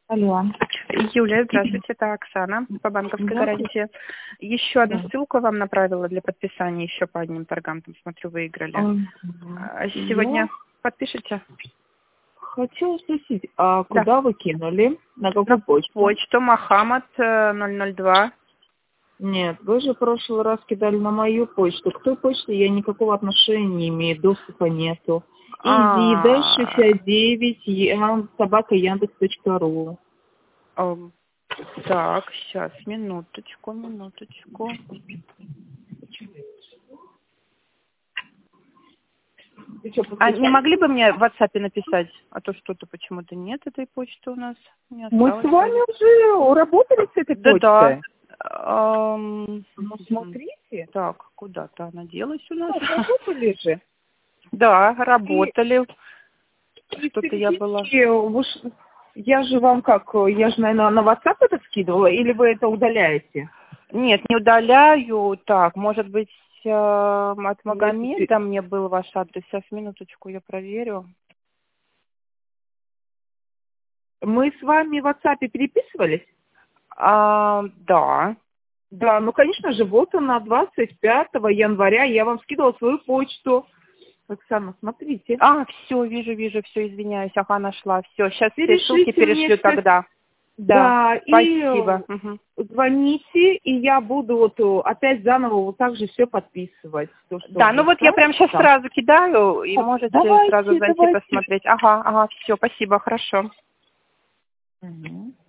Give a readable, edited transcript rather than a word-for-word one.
Алло. Юлия, здравствуйте, это Оксана по банковской гарантии. Еще одну ссылку вам направила для подписания еще по одним торгам, там, смотрю, выиграли. Сегодня подпишите? Хотела спросить, а куда вы кинули? На какую почту? Почту Мохаммад 002. Нет, вы же в прошлый раз кидали на мою почту. К той почте я никакого отношения не имею, доступа нету. Изида 69 собака Яндекс.ру. Так, сейчас, минуточку. А не могли бы мне в WhatsApp написать? А то что-то почему-то нет этой почты у нас. Мы с вами уже работали с этой почтой. Да. Ну, смотрите. Так, куда-то она делась у нас. Работали же. Да, работали. Что-то я была... Я же вам я же, наверное, на WhatsApp это скидывала, или вы это удаляете? Нет, не удаляю. Так, может быть, от Магомеда мне был ваш адрес. Сейчас, минуточку, я проверю. Мы с вами в WhatsApp переписывались? Да. Да, ну, конечно же, вот она, 25 января, я вам скидывала свою почту. Оксана, смотрите. Все, вижу, все, извиняюсь. Ага, нашла. Все, сейчас все Перешлите ссылки перешлю тогда. Да, спасибо. И звоните, и я буду опять заново так же все подписывать. Да, ну вот я прям сейчас сразу кидаю, и можете сразу зайти посмотреть. Ага, все, спасибо, хорошо. Угу.